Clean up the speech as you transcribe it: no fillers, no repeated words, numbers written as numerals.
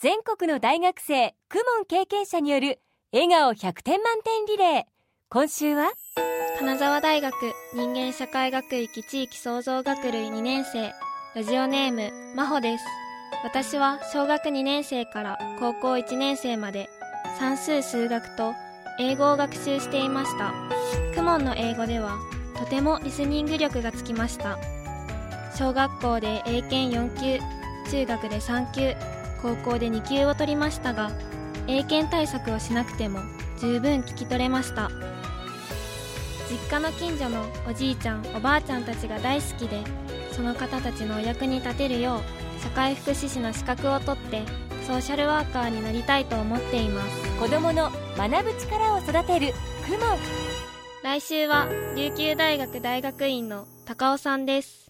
全国の大学生公文経験者による笑顔100点満点リレー。今週は金沢大学人間社会学域地域創造学類2年生、ラジオネーム真帆です。私は小学2年生から高校1年生まで算数数学と英語を学習していました。公文の英語ではとてもリスニング力がつきました。小学校で英検4級、中学で3級、高校で2級を取りましたが、英検対策をしなくても十分聞き取れました。実家の近所のおじいちゃんおばあちゃんたちが大好きで、その方たちのお役に立てるよう社会福祉士の資格を取ってソーシャルワーカーになりたいと思っています。 子どもの学ぶ力を育てる公文。 来週は琉球大学大学院の高尾さんです。